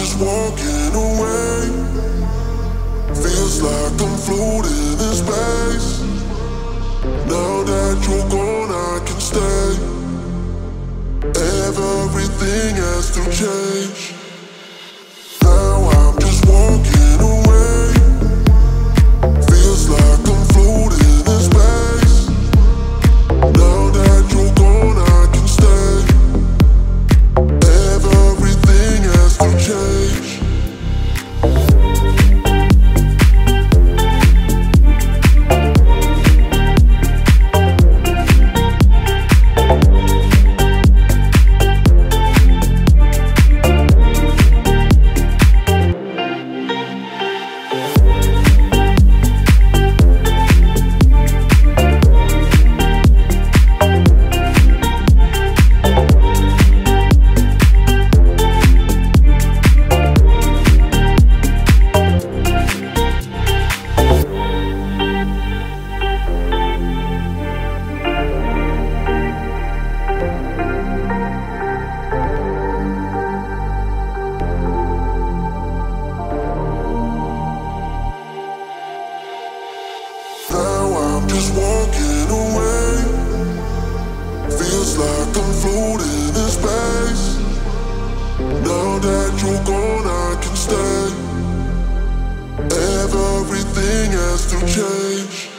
just walking away. Feels like I'm floating in space. Now that you're gone, I can stay. Everything has to change. Now I'm just walking away. Feels like I'm floating in space. Now that you're gone, I can stay. Everything has to change. Just walking away. Feels like I'm floating in space. Now that you're gone, I can stay. Everything has to change.